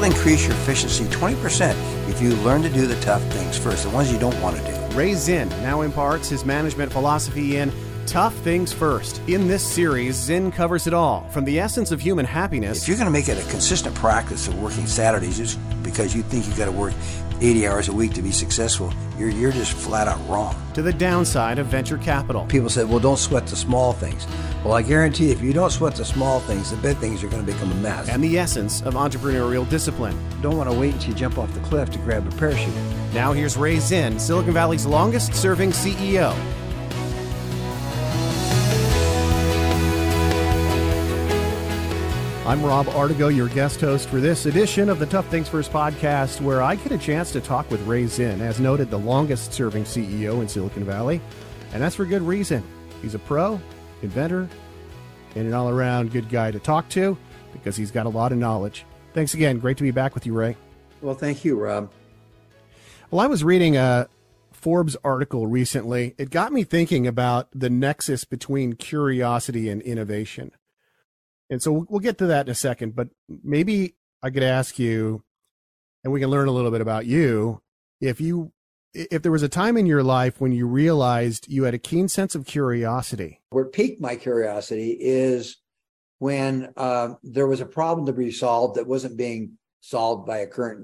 will increase your efficiency 20% if you learn to do the tough things first, the ones you don't want to do. Ray Zinn now imparts his management philosophy in Tough Things First. In this series, Zinn covers it all, from the essence of human happiness. If you're going to make it a consistent practice of working Saturdays just because you think you've got to work 80 hours a week to be successful, you're just flat out wrong. To the downside of venture capital. People said, well, don't sweat the small things. Well, I guarantee if you don't sweat the small things, the big things are going to become a mess. And the essence of entrepreneurial discipline. Don't want to wait until you jump off the cliff to grab a parachute. Now here's Ray Zinn, Silicon Valley's longest-serving CEO. I'm Rob Artigo, your guest host for this edition of the Tough Things First podcast, where I get a chance to talk with Ray Zinn, as noted, the longest-serving CEO in Silicon Valley. And that's for good reason. He's a pro, inventor, and an all-around good guy to talk to because he's got a lot of knowledge. Thanks again. Great to be back with you, Ray. Well, thank you, Rob. Well, I was reading a Forbes article recently. It got me thinking about the nexus between curiosity and innovation. And so we'll get to that in a second, but maybe I could ask you, and we can learn a little bit about you, if there was a time in your life when you realized you had a keen sense of curiosity. What piqued my curiosity is when there was a problem to be solved that wasn't being solved by a current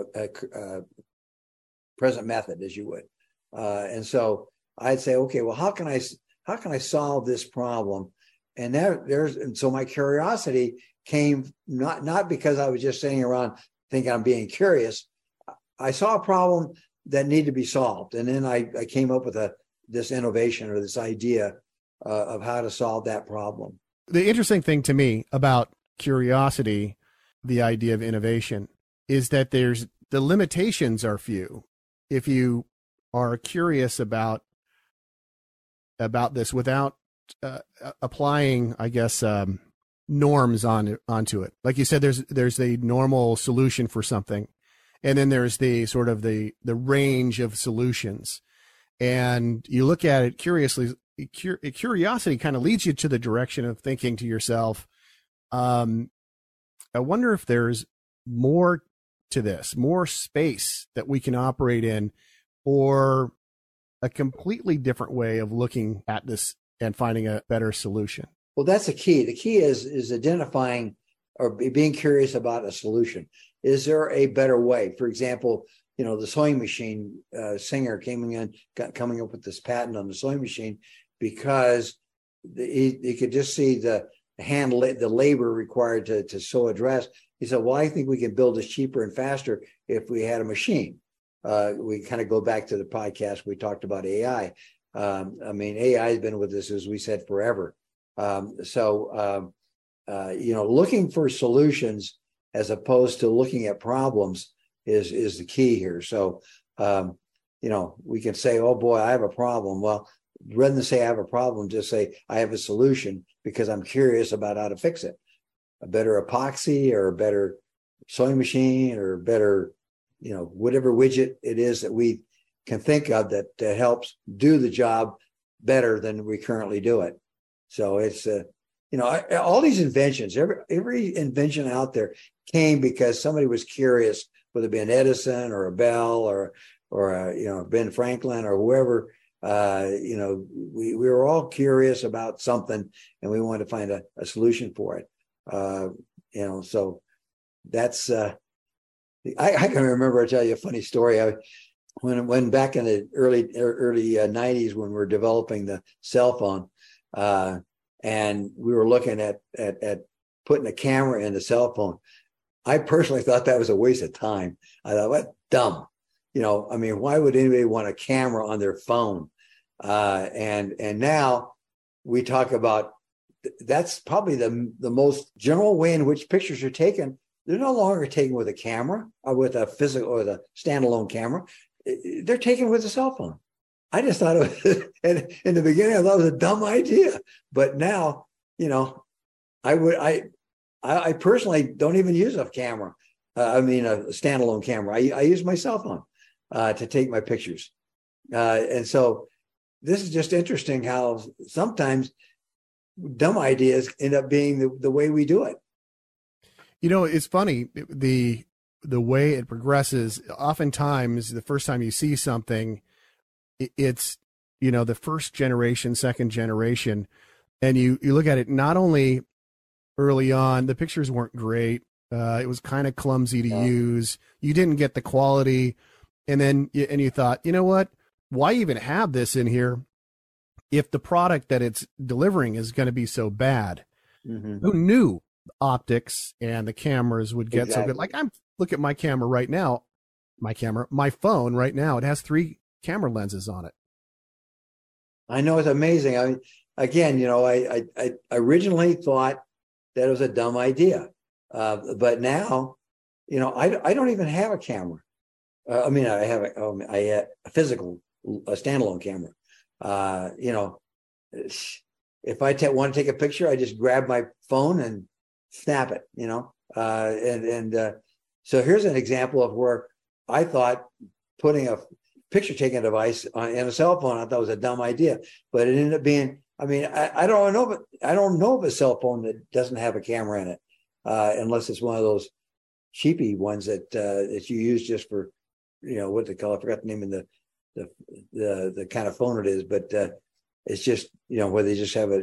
present method, as you would. And so I'd say, okay, well, how can I solve this problem? And so my curiosity came not because I was just sitting around thinking I'm being curious. I saw a problem that needed to be solved, and then I came up with this innovation or this idea of how to solve that problem. The interesting thing to me about curiosity, the idea of innovation, is that the limitations are few. If you are curious about this without applying, I guess, norms onto it. Like you said, there's a normal solution for something, and then there's the sort of the range of solutions. And you look at it curiously. Curiosity kind of leads you to the direction of thinking to yourself, I wonder if there's more to this, more space that we can operate in, or a completely different way of looking at this and finding a better solution. Well, that's the key. The key is identifying or being curious about a solution. Is there a better way? For example, the sewing machine Singer coming up with this patent on the sewing machine because he could just see the labor required to sew a dress. He said, well, I think we can build this cheaper and faster if we had a machine. We kind of go back to the podcast. We talked about AI. AI has been with us, as we said, forever. Looking for solutions as opposed to looking at problems is the key here. So, we can say, oh boy, I have a problem. Well, rather than say I have a problem, just say I have a solution because I'm curious about how to fix it. A better epoxy or a better sewing machine or better, whatever widget it is that we can think of that helps do the job better than we currently do it. So it's, all these inventions, every invention out there came because somebody was curious, whether it be an Edison or a Bell or Ben Franklin or whoever. We were all curious about something and we wanted to find a solution for it. So that's, I can remember, I'll tell you a funny story. When back in the early 90s, when we were developing the cell phone, and we were looking at putting a camera in the cell phone, I personally thought that was a waste of time. I thought, what dumb, why would anybody want a camera on their phone? And now we talk about that's probably the most general way in which pictures are taken. They're no longer taken with a camera or with a physical or the standalone camera. They're taken with a cell phone. I just thought it was, and in the beginning, I thought it was a dumb idea. But now, I personally don't even use a camera. A standalone camera. I use my cell phone to take my pictures. And so this is just interesting how sometimes dumb ideas end up being the way we do it. It's funny. the way it progresses, oftentimes the first time you see something, it's, you know, the first generation, second generation, and you look at it, not only early on, the pictures weren't great. It was kind of clumsy to use. You didn't get the quality. And then, you thought, you know what, why even have this in here if the product that it's delivering is going to be so bad? Mm-hmm. Who knew optics and the cameras would get so good? Like, look at my camera right now, my phone right now, it has 3 camera lenses on it. I know, it's amazing. I mean, again, you know, I originally thought that it was a dumb idea. But now, you know, I don't even have a camera. I mean, I have a physical, a standalone camera. You know, if I want to take a picture, I just grab my phone and snap it, you know. So here's an example of where I thought putting a picture taking device in a cell phone, I thought was a dumb idea, but it ended up being, I mean, I don't know of a cell phone that doesn't have a camera in it, unless it's one of those cheapy ones that you use just for, you know, what they call it. I forgot the name of the kind of phone it is, but it's just, you know, where they just have a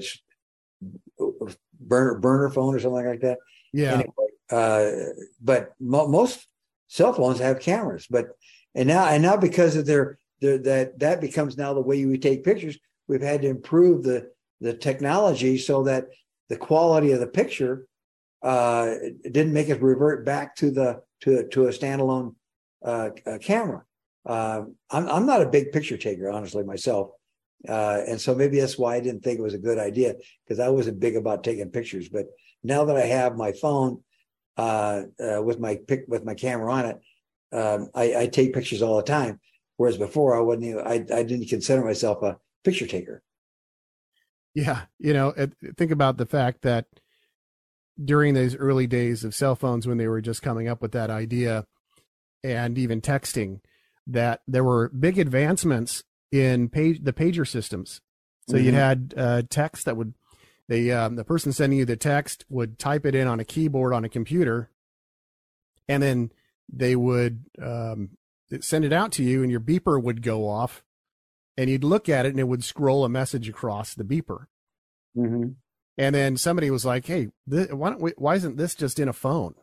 burner phone or something like that. Yeah. Anyway, but most cell phones have cameras, and now because of that becomes now the way you would take pictures. We've had to improve the technology so that the quality of the picture didn't make us revert back to a standalone camera. I'm not a big picture taker, honestly, myself. And so maybe that's why I didn't think it was a good idea, because I wasn't big about taking pictures. But now that I have my phone with my camera on it, I take pictures all the time. Whereas before I didn't consider myself a picture taker. Yeah. You know, think about the fact that during those early days of cell phones, when they were just coming up with that idea, and even texting, that there were big advancements in the pager systems. So you had text that would, the person sending you the text would type it in on a keyboard on a computer, and then they would send it out to you, and your beeper would go off, and you'd look at it, and it would scroll a message across the beeper. Mm-hmm. And then somebody was like, "Hey, why isn't this just in a phone?"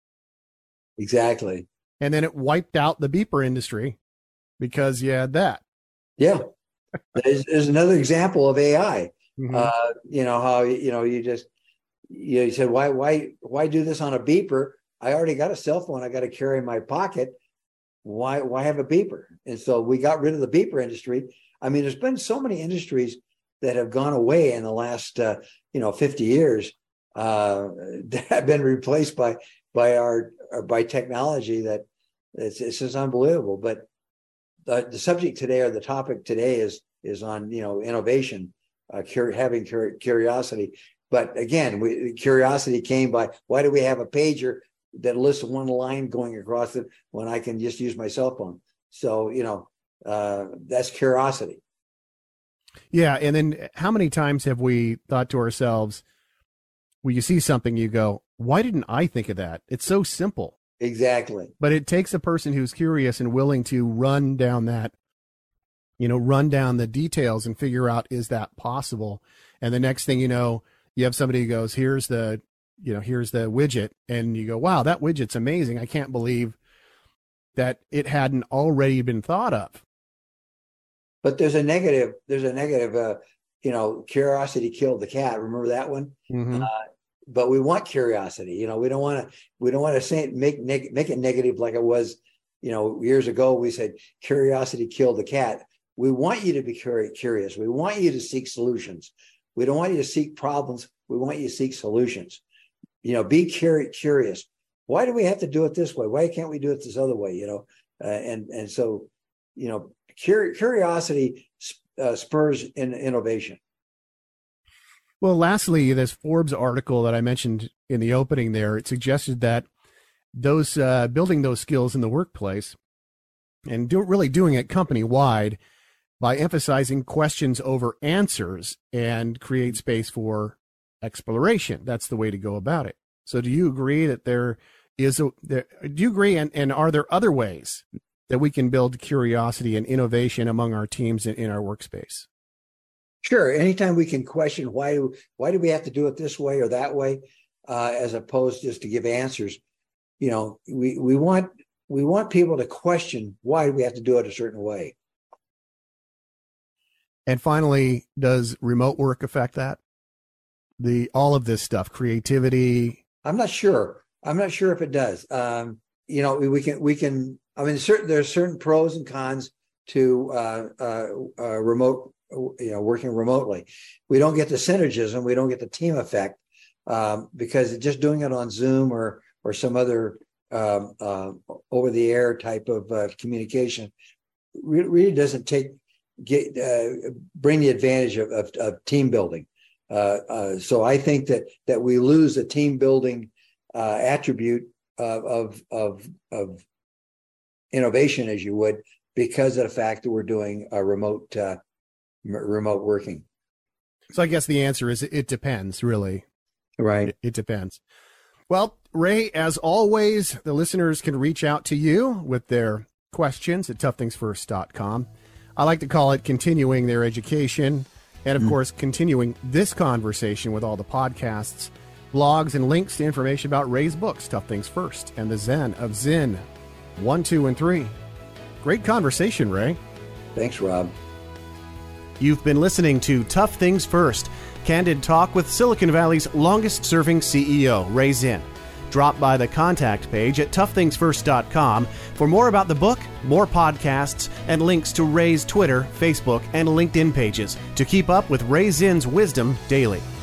Exactly. And then it wiped out the beeper industry because you had that. Yeah. There's another example of AI. Mm-hmm. You know, how, you know, you said, why do this on a beeper? I already got a cell phone I got to carry in my pocket. Why have a beeper? And so we got rid of the beeper industry. I mean, there's been so many industries that have gone away in the last 50 years that have been replaced by technology that it's just unbelievable. But the subject today, or the topic today, is on, you know, innovation, having curiosity. But again, curiosity came by, why do we have a pager that lists one line going across it when I can just use my cell phone? So, you know, that's curiosity. Yeah. And then how many times have we thought to ourselves, when you see something, you go, why didn't I think of that? It's so simple. Exactly. But it takes a person who's curious and willing to run down the details and figure out, is that possible? And the next thing you know, you have somebody who goes, here's the widget. And you go, wow, that widget's amazing. I can't believe that it hadn't already been thought of. But there's a negative, curiosity killed the cat. Remember that one? Mm-hmm. But we want curiosity. You know, we don't want to say it, make it negative like it was, you know, years ago. We said curiosity killed the cat. We want you to be curious. We want you to seek solutions. We don't want you to seek problems. We want you to seek solutions. You know, be curious. Why do we have to do it this way? Why can't we do it this other way? You know, and so, you know, curiosity spurs innovation. Well, lastly, this Forbes article that I mentioned in the opening there, it suggested that those building those skills in the workplace and really doing it company-wide by emphasizing questions over answers and create space for exploration. That's the way to go about it. So do you agree that there do you agree? And are there other ways that we can build curiosity and innovation among our teams in our workspace? Sure. Anytime we can question why do we have to do it this way or that way, as opposed just to give answers. We want people to question why we have to do it a certain way. And finally, does remote work affect that? All of this stuff, creativity. I'm not sure if it does. We can. I mean, there's certain pros and cons to remote. Working remotely, we don't get the synergism, we don't get the team effect, because just doing it on Zoom or some other over the air type of communication really doesn't bring the advantage of team building. So I think that we lose the team building attribute of innovation, as you would, because of the fact that we're doing a remote working. So I guess the answer is it depends, really. Right. It depends. Well, Ray, as always, the listeners can reach out to you with their questions at toughthingsfirst.com. I like to call it continuing their education and, of course, continuing this conversation with all the podcasts, blogs, and links to information about Ray's books, Tough Things First and The Zen of Zinn 1, 2, and 3. Great conversation, Ray. Thanks, Rob. You've been listening to Tough Things First, candid talk with Silicon Valley's longest-serving CEO, Ray Zinn. Drop by the contact page at toughthingsfirst.com for more about the book, more podcasts, and links to Ray's Twitter, Facebook, and LinkedIn pages to keep up with Ray Zinn's wisdom daily.